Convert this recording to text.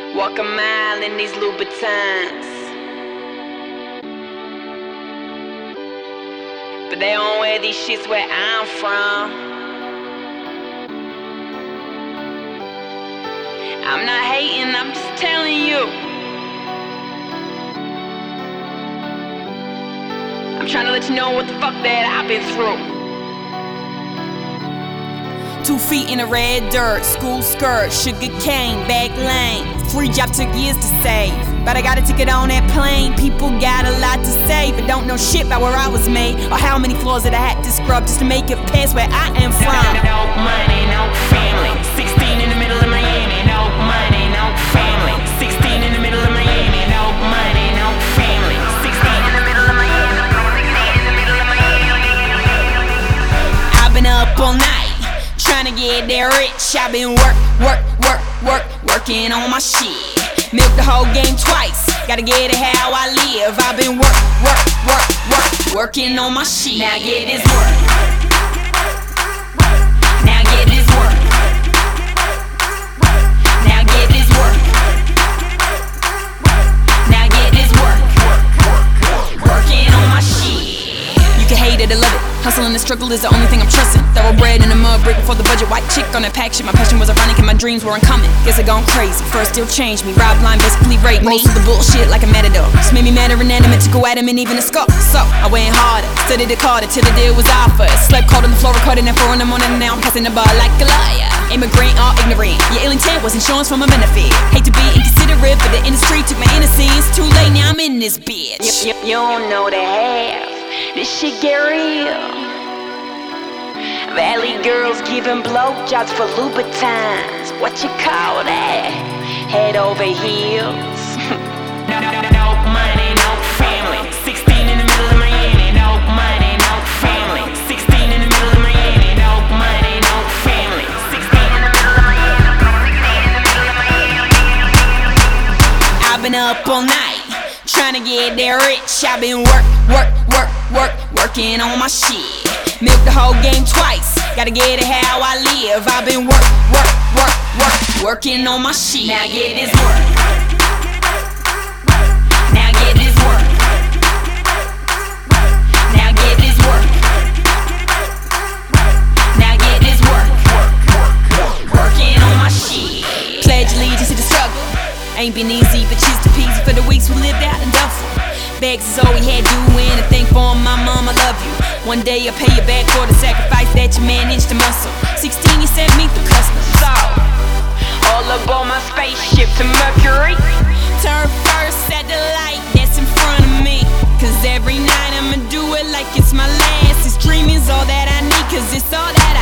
Walk a mile in these Louboutins, but they don't wear these shits where I'm from. I'm not hating, I'm just telling you. I'm trying to let you know what the fuck that I've been through. 2 feet in the red dirt, school skirt, sugar cane, back lane. Free job took years to save, but I got a ticket on that plane. People got a lot to say, but don't know shit about where I was made, or how many floors that I had to scrub just to make it past where I am from. No money, no family. 16 in the middle of Miami. No money, no family. 16 in the middle of Miami. No money, no family. 16 in the middle of Miami. 16 in the middle of Miami. I've been up all night, tryna get that rich. I've been working on my shit. Milk the whole game twice, gotta get it how I live. I've been working on my shit. Now get this work. Now get this work. Now get this work. Now get this work. Working on my shit. You can hate it or love it, hustle and the struggle is the only thing I'm trusting. Thoroughbred in the mud brick before the budget. White chick on that pack shit. My passion was ironic and my dreams were uncommon. Guess I gone crazy, first still changed me. Rob line basically raped me. Most of the bullshit like a matador just made me mad or inanimate to go at him and even a scope. So I went harder, studied it harder till the deal was offered. Slept cold on the floor, recording at 4 in the morning. Now I'm passing the bar like a liar. Immigrant or ignorant, your ill intent was insurance for my benefit. Hate to be inconsiderate, but the industry took my innocence. Too late, now I'm in this bitch. You don't know the half. This shit get real. Valley girls giving blowjobs for Louboutins. What you call that? Head over heels. No money, no family. 16 in the middle of Miami. No money, no family. 16 in the middle of Miami. No money, no family. 16 in the middle of Miami. 16 in the middle of Miami. I've been up all night, tryna get that rich. I've been working on my shit. Milk the whole game twice, gotta get it how I live. I've been working on my shit. Now get this work. Now get this work. Now get this work. Now get this work. Working on my shit. Pledge allegiance to the struggle. Ain't been easy, but cheers to peasy for the weeks we lived out in Duffel. Bags is all we had doing, and thank for my mom, I love you. One day I'll pay you back for the sacrifice that you managed to muscle. 16 you sent me through customs. So, all aboard my spaceship to Mercury. Turn first at the light that's in front of me, cause every night I'ma do it like it's my last. This dream is all that I need, cause it's all that